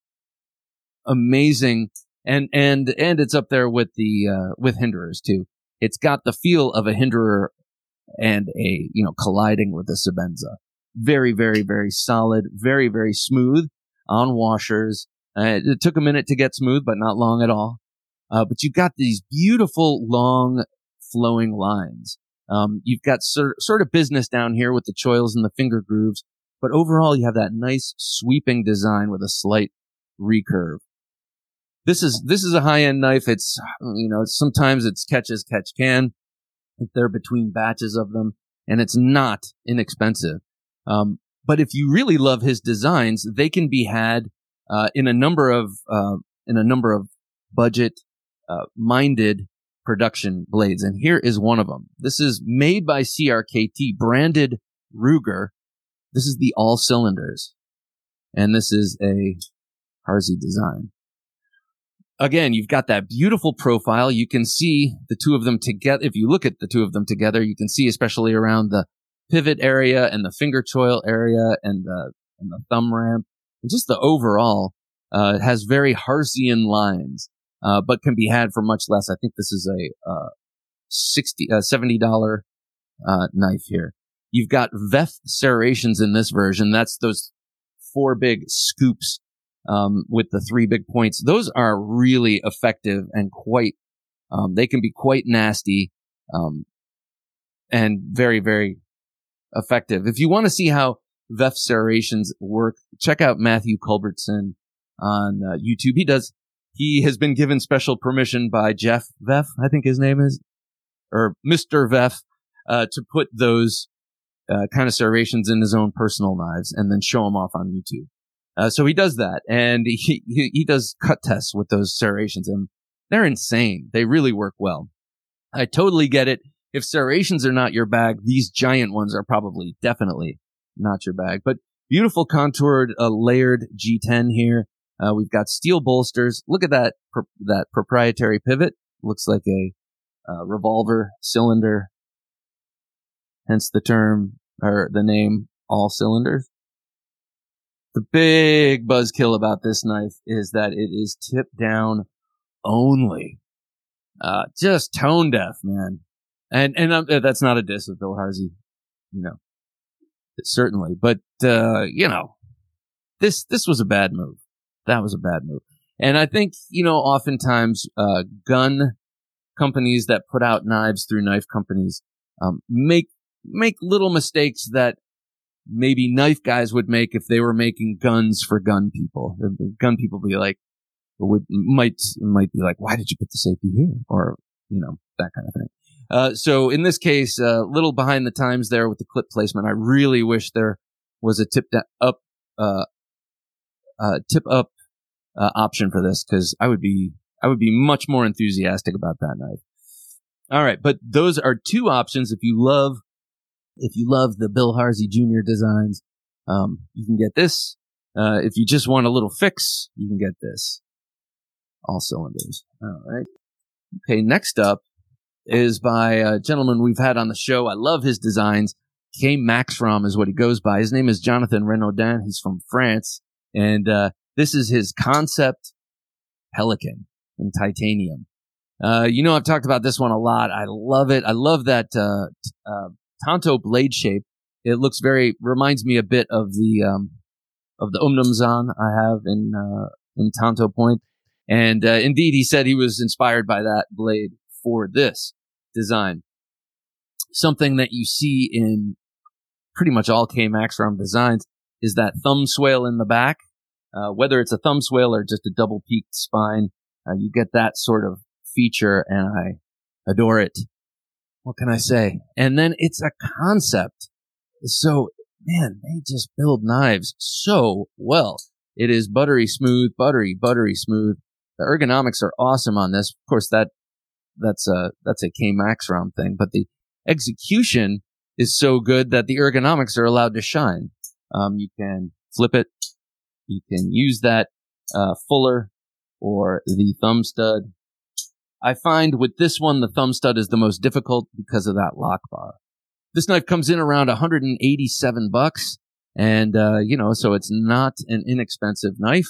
amazing. And, and, and it's up there with the, uh, with Hinderers too. It's got the feel of a Hinderer and a, you know, colliding with a Sebenza. Very, very, very solid, very, very smooth on washers. Uh, it took a minute to get smooth, but not long at all. Uh, but you've got these beautiful, long, flowing lines. Um, you've got sort, sort of business down here with the choils and the finger grooves, but overall you have that nice sweeping design with a slight recurve. This is, this is a high-end knife. It's, you know, sometimes it's catch as catch can. They're between batches of them, and it's not inexpensive. Um, but if you really love his designs, they can be had, uh, in a number of, uh, in a number of budget, uh, minded production blades. And here is one of them. This is made by C R K T, branded Ruger. This is the all cylinders. And this is a Harsey design. Again, you've got that beautiful profile. You can see the two of them together. If you look at the two of them together, you can see especially around the pivot area and the finger choil area and the, and the thumb ramp. And just the overall, uh, it has very Harseyan lines, uh, but can be had for much less. I think this is a, uh, sixty, uh, seventy dollars, uh, knife here. You've got V E F serrations in this version. That's those four big scoops, um, with the three big points. Those are really effective and quite, um, they can be quite nasty, um, and very, very effective. If you want to see how V E F serrations work, check out Matthew Culbertson on uh, YouTube. He does, he has been given special permission by Jeff V E F, I think his name is, or Mister V E F, uh, to put those uh, kind of serrations in his own personal knives and then show them off on YouTube. Uh, so he does that, and he, he he does cut tests with those serrations, and they're insane. They really work well. I totally get it. If serrations are not your bag, these giant ones are probably definitely not your bag. But beautiful contoured, uh, layered G ten here. Uh, we've got steel bolsters. Look at that pro- that proprietary pivot. Looks like a uh, revolver cylinder. Hence the term or the name all cylinders. The big buzzkill about this knife is that it is tip down only. Uh, just tone deaf, man. And, and um, that's not a diss of Bill Harsey, you know, certainly. But, uh, you know, this, this was a bad move. That was a bad move. And I think, you know, oftentimes, uh, gun companies that put out knives through knife companies, um, make, make little mistakes that maybe knife guys would make if they were making guns for gun people. The gun people be like, would, might, might be like, why did you put the safety here? Or, you know, that kind of thing. Uh, so in this case, a uh, little behind the times there with the clip placement. I really wish there was a tip da- up, uh, uh, tip up, uh, option for this, because I would be, I would be much more enthusiastic about that knife. All right. But those are two options. If you love, if you love the Bill Harsey Junior designs, um, you can get this. Uh, if you just want a little fix, you can get this. All cylinders. All right. Okay. Next up is by a gentleman we've had on the show. I love his designs. K. Maxrom is what he goes by. His name is Jonathan Renaudin. He's from France. And, uh, this is his concept Pelican in titanium. Uh, you know, I've talked about this one a lot. I love it. I love that, uh, uh, Tanto blade shape. It looks very, reminds me a bit of the, um, of the Umnumzan I have in, uh, in Tanto Point. And, uh, indeed, he said he was inspired by that blade for this design. Something that you see in pretty much all K. Maxrom designs is that thumb swale in the back. Uh, whether it's a thumb swale or just a double peaked spine, uh, you get that sort of feature, and I adore it. What can I say? And then it's a concept. So, man, they just build knives so well. It is buttery smooth, buttery, buttery smooth. The ergonomics are awesome on this. Of course, that that's a that's a K. Maxrom thing, but the execution is so good that the ergonomics are allowed to shine. Um, you can flip it. You can use that uh, fuller or the thumb stud. I find with this one, the thumb stud is the most difficult because of that lock bar. This knife comes in around one hundred eighty-seven bucks, and uh, you know, so it's not an inexpensive knife.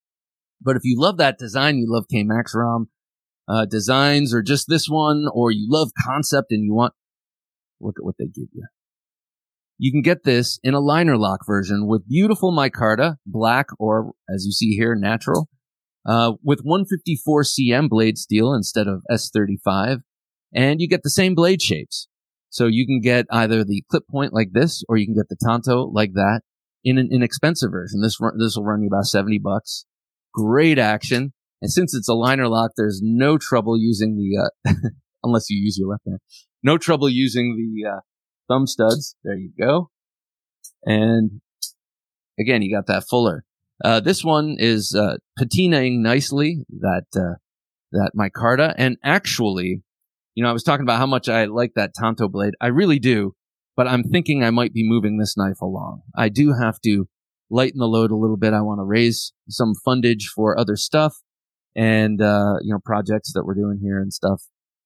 But if you love that design, you love K. Maxrom uh, designs, or just this one, or you love concept and you want, look at what they give you. You can get this in a liner lock version with beautiful micarta, black, or as you see here, natural. uh, with one fifty-four centimeter blade steel instead of S thirty-five, and you get the same blade shapes. So you can get either the clip point like this, or you can get the Tanto like that in an inexpensive version. This this will run you about seventy bucks. Great action. And since it's a liner lock, there's no trouble using the, uh, unless you use your left hand, no trouble using the, uh, thumb studs. There you go. And again, you got that fuller. Uh, this one is, uh, patinaing nicely, that, uh, that micarta. And actually, you know, I was talking about how much I like that Tanto blade. I really do, but I'm thinking I might be moving this knife along. I do have to lighten the load a little bit. I want to raise some fundage for other stuff and, uh, you know, projects that we're doing here and stuff.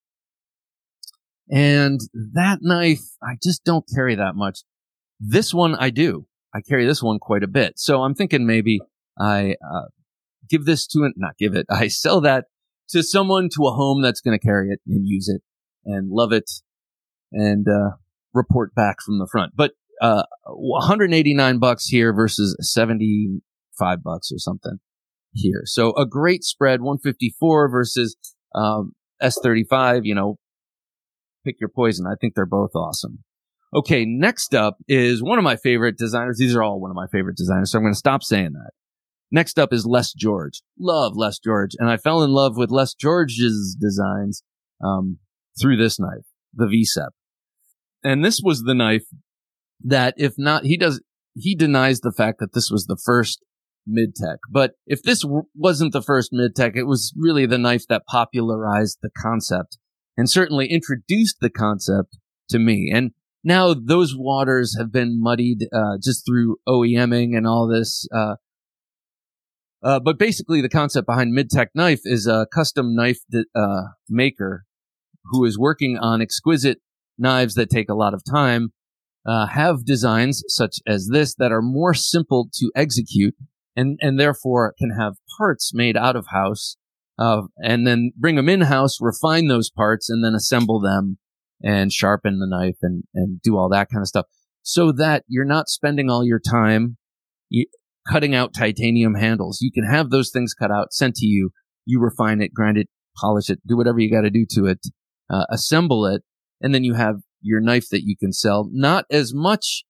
And that knife, I just don't carry that much. This one I do. I carry this one quite a bit. So I'm thinking maybe I, uh, give this to it, not give it, I sell that to someone, to a home that's going to carry it and use it and love it and, uh, report back from the front. But, uh, one hundred eighty-nine bucks here versus seventy-five bucks or something here. So a great spread, one fifty-four versus, um, S thirty-five, you know, pick your poison. I think they're both awesome. Okay. Next up is one of my favorite designers. These are all one of my favorite designers. So I'm going to stop saying that. Next up is Les George. Love Les George. And I fell in love with Les George's designs um, through this knife, the V S E P. And this was the knife that, if not, he does, he denies the fact that this was the first mid-tech. But if this w- wasn't the first mid-tech, it was really the knife that popularized the concept and certainly introduced the concept to me. And now those waters have been muddied uh, just through OEMing and all this, uh, Uh, but basically the concept behind Mid-Tech Knife is a custom knife di- uh, maker who is working on exquisite knives that take a lot of time, uh, have designs such as this that are more simple to execute and, and therefore can have parts made out of house, uh, and then bring them in-house, refine those parts, and then assemble them and sharpen the knife and, and do all that kind of stuff so that you're not spending all your time you, cutting out titanium handles. You can have those things cut out, sent to you. You refine it, grind it, polish it, do whatever you got to do to it, uh, assemble it, and then you have your knife that you can sell. Not as much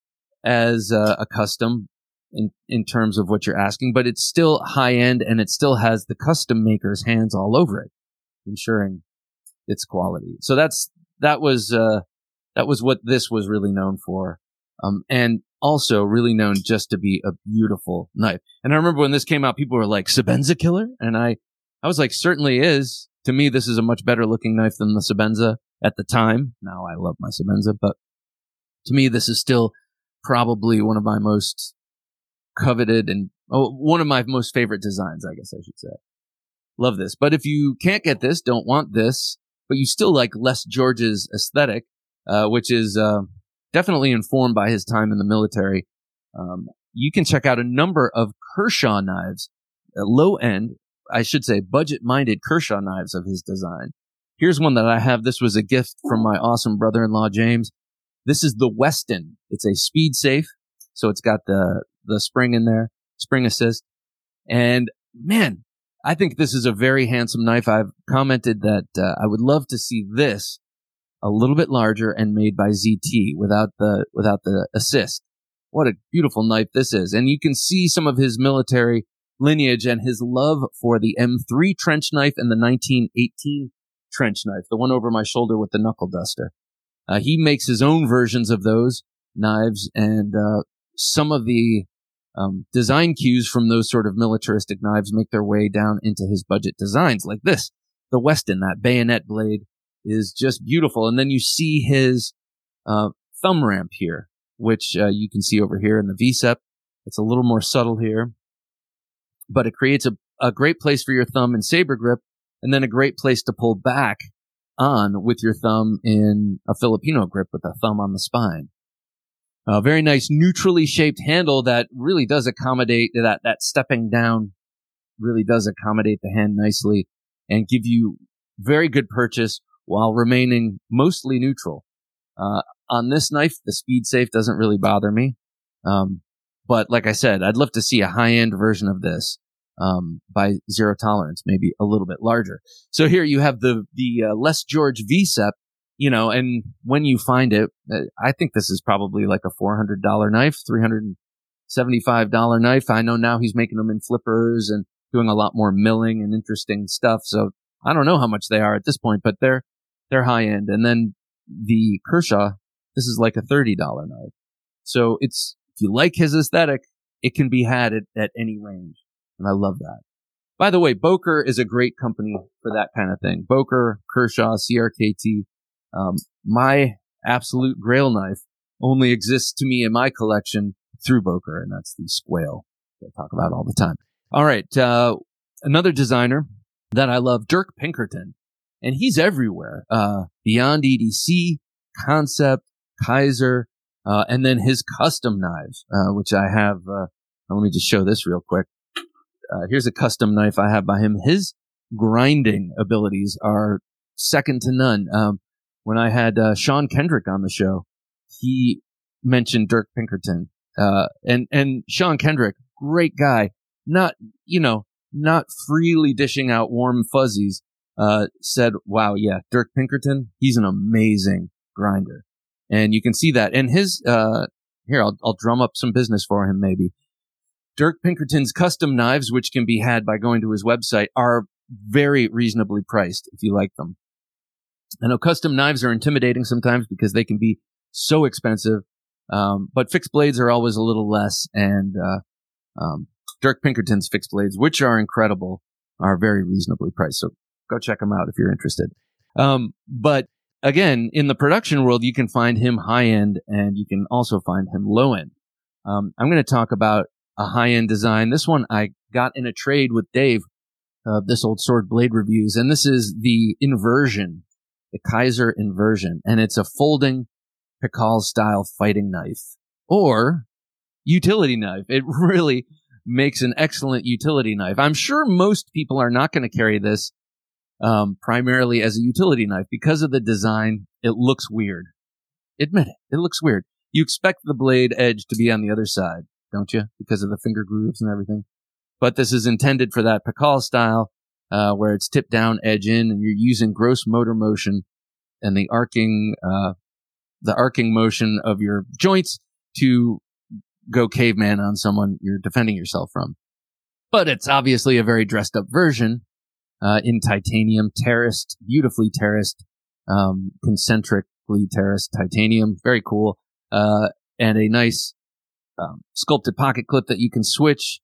as uh, a custom in in terms of what you're asking, but it's still high end and it still has the custom maker's hands all over it, ensuring its quality. So that's that was uh, that was what this was really known for, um, and also really known just to be a beautiful knife. And I remember when this came out, people were like, Sebenza killer? And I, I was like, certainly is. To me, this is a much better looking knife than the Sebenza at the time. Now I love my Sebenza, but to me, this is still probably one of my most coveted and oh, one of my most favorite designs, I guess I should say. Love this. But if you can't get this, don't want this, but you still like Les George's aesthetic, uh, which is, uh, definitely informed by his time in the military. Um, you can check out a number of Kershaw knives, uh, low end, I should say budget-minded Kershaw knives of his design. Here's one that I have. This was a gift from my awesome brother-in-law, James. This is the Weston. It's a speed safe. So it's got the, the spring in there, spring assist. And man, I think this is a very handsome knife. I've commented that uh, I would love to see this a little bit larger and made by Z T without the, without the assist. What a beautiful knife this is. And you can see some of his military lineage and his love for the M three trench knife and the nineteen eighteen trench knife, the one over my shoulder with the knuckle duster. Uh, he makes his own versions of those knives, and uh, some of the um, design cues from those sort of militaristic knives make their way down into his budget designs, like this. The Weston, that bayonet blade, is just beautiful. And then you see his uh, thumb ramp here, which uh, you can see over here in the V S E P. It's a little more subtle here, but it creates a, a great place for your thumb in saber grip, and then a great place to pull back on with your thumb in a Filipino grip with a thumb on the spine. A very nice neutrally shaped handle that really does accommodate that, that stepping down really does accommodate the hand nicely and give you very good purchase while remaining mostly neutral. Uh, on this knife, the speed safe doesn't really bother me. Um, but like I said, I'd love to see a high end version of this. um, by Zero Tolerance, maybe a little bit larger. So here you have the the uh, Les George V-Sep, you know, and when you find it, uh, I think this is probably like a four hundred dollars knife, three hundred seventy-five dollars knife. I know now he's making them in flippers and doing a lot more milling and interesting stuff. So I don't know how much they are at this point, but they're they're high end. And then the Kershaw, this is like a thirty dollars knife. So it's, if you like his aesthetic, it can be had at, at any range. And I love that. By the way, Boker is a great company for that kind of thing. Boker, Kershaw, C R K T. Um, my absolute grail knife only exists to me in my collection through Boker, and that's the Squale that I talk about all the time. All right. Uh, another designer that I love, Dirk Pinkerton. And he's everywhere. Uh, Beyond E D C, Concept, Kaiser, uh, and then his custom knives, uh, which I have, uh, let me just show this real quick. Uh, here's a custom knife I have by him. His grinding abilities are second to none. Um, when I had, uh, Sean Kendrick on the show, he mentioned Dirk Pinkerton, uh, and, and Sean Kendrick, great guy, not, you know, not freely dishing out warm fuzzies, uh, said, wow, yeah, Dirk Pinkerton, he's an amazing grinder. And you can see that. And his, uh, here, I'll, I'll drum up some business for him maybe. Dirk Pinkerton's custom knives, which can be had by going to his website, are very reasonably priced if you like them. I know custom knives are intimidating sometimes because they can be so expensive, um, but fixed blades are always a little less. And uh, um, Dirk Pinkerton's fixed blades, which are incredible, are very reasonably priced. So go check them out if you're interested. Um, but again, in the production world, you can find him high end and you can also find him low end. Um, I'm going to talk about a high end design. This one I got in a trade with Dave, uh, this old sword blade reviews. And this is the Inversion, the Kaiser Inversion. And it's a folding Pikal style fighting knife or utility knife. It really makes an excellent utility knife. I'm sure most people are not going to carry this um, primarily as a utility knife because of the design. It looks weird. Admit it. It looks weird. You expect the blade edge to be on the other side, don't you? Because of the finger grooves and everything. But this is intended for that Pikal style, uh, where it's tipped down, edge in, and you're using gross motor motion and the arcing, uh, the arcing motion of your joints to go caveman on someone you're defending yourself from. But it's obviously a very dressed up version, uh, in titanium, terraced, beautifully terraced, um, concentrically terraced titanium. Very cool. Uh, and a nice, um, sculpted pocket clip that you can switch.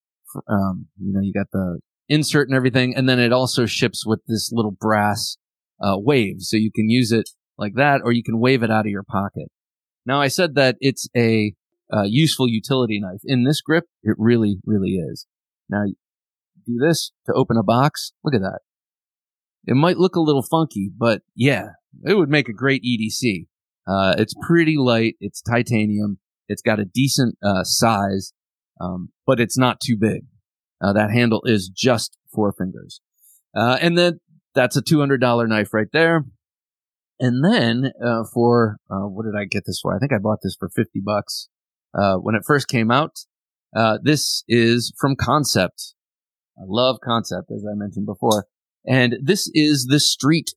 Um, you know, you got the insert and everything. And then it also ships with this little brass, uh, wave. So you can use it like that, or you can wave it out of your pocket. Now, I said that it's a, uh, useful utility knife. In this grip, it really, really is. Now, do this to open a box. Look at that. It might look a little funky, but yeah, it would make a great E D C. Uh, it's pretty light. It's titanium. It's got a decent, uh, size, um, but it's not too big. Uh, that handle is just four fingers. Uh, and then that's a two hundred dollars knife right there. And then, uh, for, uh, what did I get this for? I think I bought this for fifty bucks, uh, when it first came out. Uh, this is from Concept. I love Concept, as I mentioned before. And this is the Street,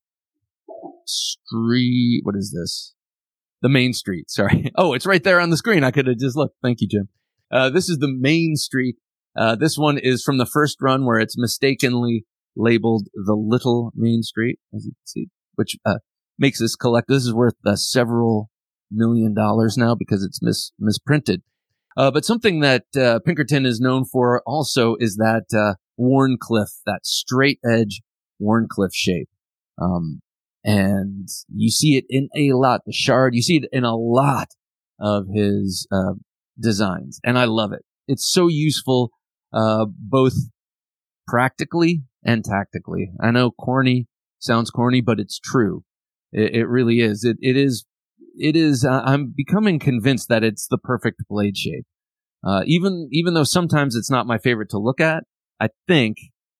Street, what is this? The Main Street, sorry. Oh, it's right there on the screen. I could have just looked. Thank you, Jim. Uh, this is the Main Street. Uh, this one is from the first run where it's mistakenly labeled the Little Main Street, as you can see, which, uh, makes this collect. This is worth uh, several million dollars now because it's mis misprinted. Uh, but something that, uh, Pinkerton is known for also is that, uh, Wharncliffe, that straight edge Wharncliffe shape. Um, and you see it in a lot, the shard, you see it in a lot of his, uh, designs. And I love it. It's so useful, uh, both practically and tactically. I know corny sounds corny, but it's true. It, it really is. It, it is, it is, uh, I'm becoming convinced that it's the perfect blade shape. Uh, even, even though sometimes it's not my favorite to look at, I think,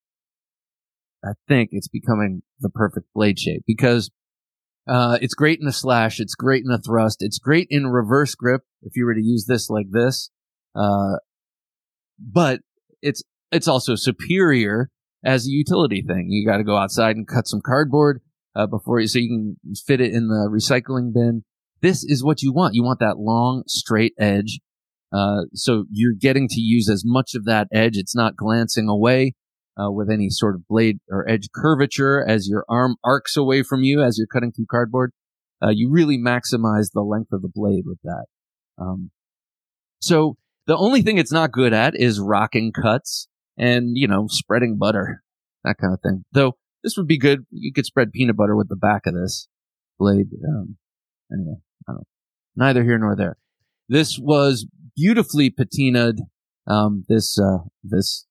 I think it's becoming the perfect blade shape because, uh, it's great in a slash. It's great in a thrust. It's great in reverse grip if you were to use this like this. Uh, but it's it's also superior as a utility thing. You got to go outside and cut some cardboard uh, before you, so you can fit it in the recycling bin. This is what you want. You want that long, straight edge. Uh, so you're getting to use as much of that edge. It's not glancing away uh, with any sort of blade or edge curvature as your arm arcs away from you as you're cutting through cardboard. Uh, you really maximize the length of the blade with that. Um, so the only thing it's not good at is rocking cuts and, you know, spreading butter, that kind of thing. Though this would be good. You could spread peanut butter with the back of this blade. Um, anyway, I don't know. Neither here nor there. This was beautifully patinaed. Um, this, uh, this,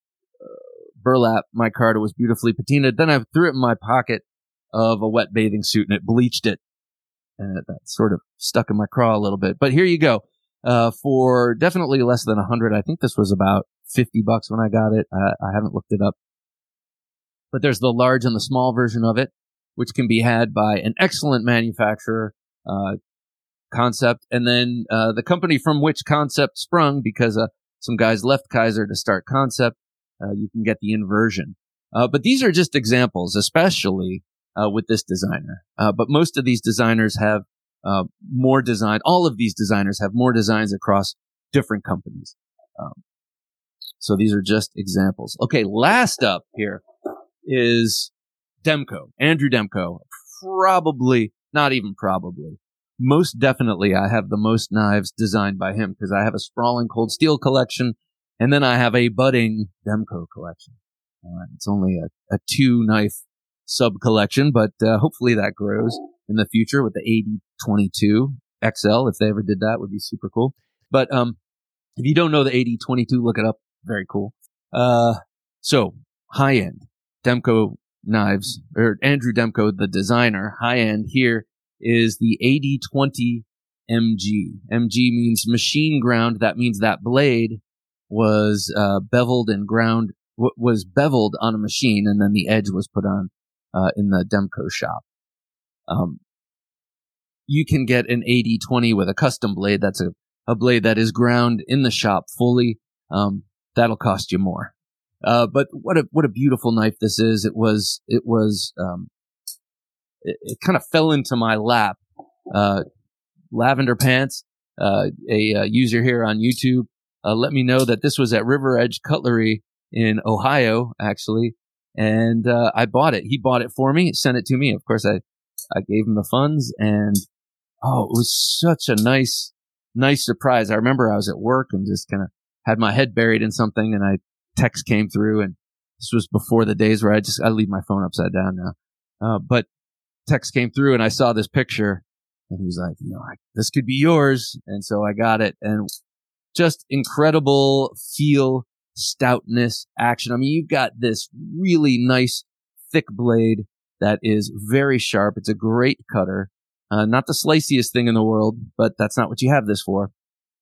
uh, burlap micarta was beautifully patinaed. Then I threw it in my pocket of a wet bathing suit and it bleached it. And it, that sort of stuck in my craw a little bit. But here you go. Uh, for definitely less than a hundred. I think this was about fifty bucks when I got it. Uh, I haven't looked it up. But there's the large and the small version of it, which can be had by an excellent manufacturer, uh, Concept, and then uh, the company from which Concept sprung, because uh, some guys left Kaiser to start Concept. Uh, you can get the inversion. Uh, but these are just examples, especially uh, with this designer. Uh, but most of these designers have uh, more design. All of these designers have more designs across different companies. Um, so these are just examples. Okay, last up here is Demko, Andrew Demko. Probably, not even probably. Most definitely, I have the most knives designed by him because I have a sprawling Cold Steel collection, and then I have a budding Demko collection. Uh, it's only a, a two-knife sub-collection, but uh, hopefully that grows in the future with the eighty twenty-two X L. If they ever did that, would be super cool. But um, if you don't know the eighty twenty-two, look it up. Very cool. Uh, so, high-end Demko knives, or Andrew Demko, the designer, high-end here, is the eighty twenty M G. M G means machine ground. That means that blade was uh, beveled and ground, w- was beveled on a machine, and then the edge was put on uh, in the Demko shop. Um, you can get an eighty twenty with a custom blade. That's a, a blade that is ground in the shop fully. Um, that'll cost you more. Uh, but what a what a beautiful knife this is. It was it was. Um, It, it kind of fell into my lap. Uh, Lavender Pants, uh, a, a user here on YouTube, uh, let me know that this was at River Edge Cutlery in Ohio, actually. And, uh, I bought it. He bought it for me, sent it to me. Of course, I, I gave him the funds, and, oh, it was such a nice, nice surprise. I remember I was at work and just kind of had my head buried in something, and I, text came through, and this was before the days where I just, I leave my phone upside down now. Uh, but, text came through and I saw this picture and he was like, you know, I, this could be yours. And so I got it, and just incredible feel, stoutness, action. I mean, you've got this really nice thick blade that is very sharp. It's a great cutter. Uh, not the sliciest thing in the world, but that's not what you have this for.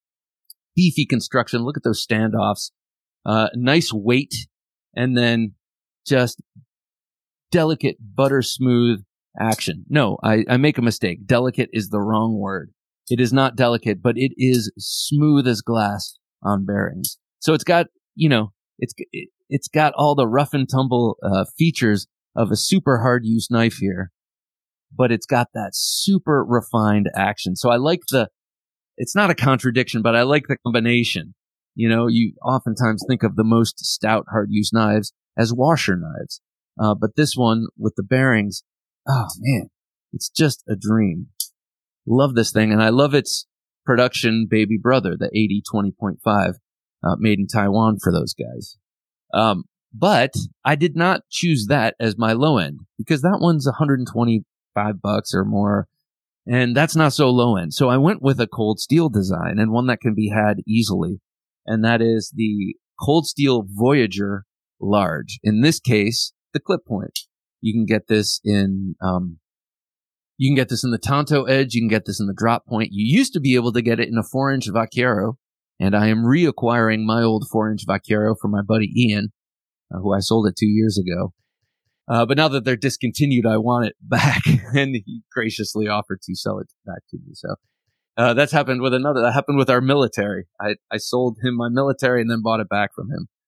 Beefy construction. Look at those standoffs. Uh, nice weight, and then just delicate, butter smooth action. No, I, I make a mistake. Delicate is the wrong word. It is not delicate, but it is smooth as glass on bearings. So it's got, you know, it's it, it's got all the rough and tumble uh, features of a super hard use knife here, but it's got that super refined action. So I like the, it's not a contradiction, but I like the combination. You know, you oftentimes think of the most stout hard use knives as washer knives. Uh, but this one with the bearings, oh man, it's just a dream. Love this thing, and I love its production baby brother, the eighty twenty point five, uh, made in Taiwan for those guys. Um, but I did not choose that as my low end, because that one's one hundred twenty-five bucks or more, and that's not so low end. So I went with a Cold Steel design, and one that can be had easily, and that is the Cold Steel Voyager Large. In this case, the clip point. You can get this in, um, you can get this in the Tonto edge. You can get this in the drop point. You used to be able to get it in a four inch Vaquero, and I am reacquiring my old four inch Vaquero for my buddy Ian, uh, who I sold it two years ago. Uh, but now that they're discontinued, I want it back, and he graciously offered to sell it back to me. So, uh, that's happened with another, that happened with our military. I, I sold him my military and then bought it back from him.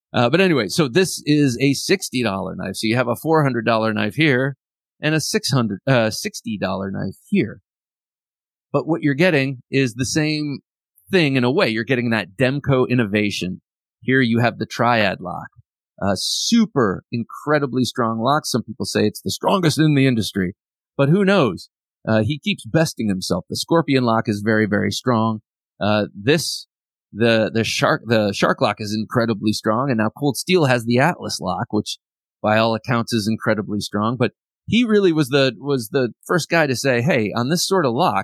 Uh, but anyway, so this is a sixty dollars knife. So you have a four hundred dollars knife here and a six hundred, uh, sixty dollars knife here. But what you're getting is the same thing in a way. You're getting that Demko innovation. Here you have the Triad lock. A super incredibly strong lock. Some people say it's the strongest in the industry, but who knows? Uh, he keeps besting himself. The Scorpion lock is very, very strong. Uh, this, the, the shark, the shark lock is incredibly strong. And now Cold Steel has the Atlas lock, which by all accounts is incredibly strong. But he really was the, was the first guy to say, hey, on this sort of lock,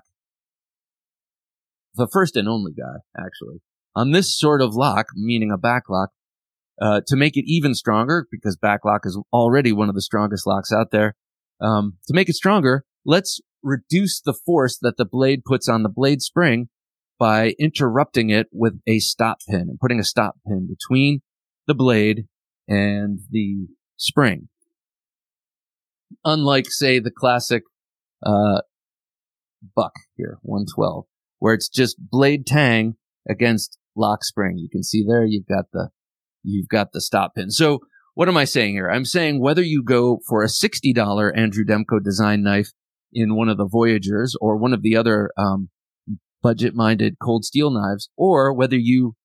the first and only guy, actually, on this sort of lock, meaning a back lock, uh, to make it even stronger, because back lock is already one of the strongest locks out there. Um, to make it stronger, let's reduce the force that the blade puts on the blade spring by interrupting it with a stop pin and putting a stop pin between the blade and the spring. Unlike, say, the classic, uh, Buck here, one twelve, where it's just blade tang against lock spring. You can see there, you've got the, you've got the stop pin. So what am I saying here? I'm saying whether you go for a sixty dollars Andrew Demko design knife in one of the Voyagers or one of the other, um, budget-minded Cold Steel knives, or whether you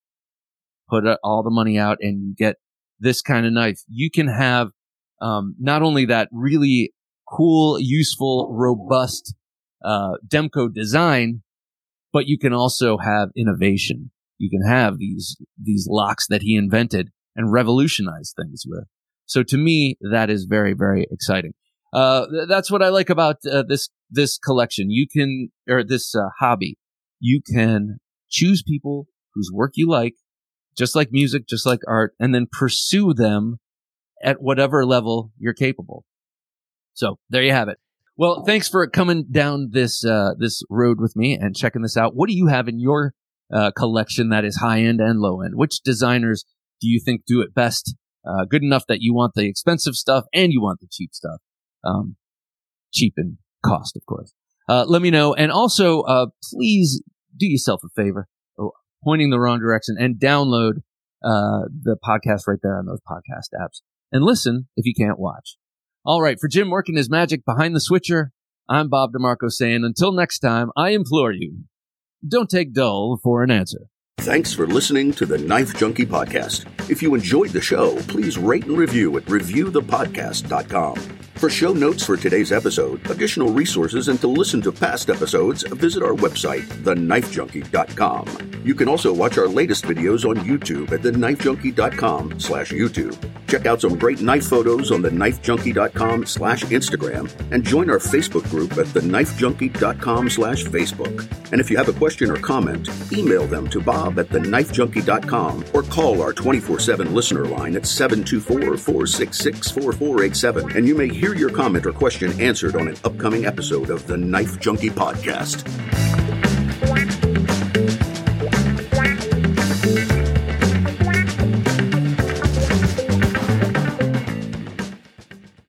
put all the money out and you get this kind of knife, you can have, um, not only that really cool, useful, robust, uh, Demko design, but you can also have innovation. You can have these, these locks that he invented and revolutionized things with. So to me, that is very, very exciting. Uh, th- that's what I like about, uh, this, this collection. You can, or this, uh, hobby. You can choose people whose work you like, just like music, just like art, and then pursue them at whatever level you're capable. So there you have it. Well, thanks for coming down this, uh, this road with me and checking this out. What do you have in your, uh, collection that is high end and low end? Which designers do you think do it best? Uh, good enough that you want the expensive stuff and you want the cheap stuff. Um, cheap in cost, of course. Uh, let me know. And also, uh, please do yourself a favor, oh, pointing the wrong direction, and download, uh, the podcast right there on those podcast apps and listen if you can't watch. All right. For Jim working his magic behind the switcher, I'm Bob DeMarco saying until next time, I implore you, don't take dull for an answer. Thanks for listening to the Knife Junkie Podcast. If you enjoyed the show, please rate and review at review the podcast dot com. For show notes for today's episode, additional resources, and to listen to past episodes, visit our website, the knife junkie dot com. You can also watch our latest videos on YouTube at the knife junkie dot com slash YouTube. Check out some great knife photos on the knife junkie dot com slash Instagram, and join our Facebook group at the knife junkie dot com slash Facebook. And if you have a question or comment, email them to Bob at the knife junkie dot com or call our twenty-four seven listener line at seven two four, four six six, four four eight seven, and you may hear your comment or question answered on an upcoming episode of the Knife Junkie Podcast.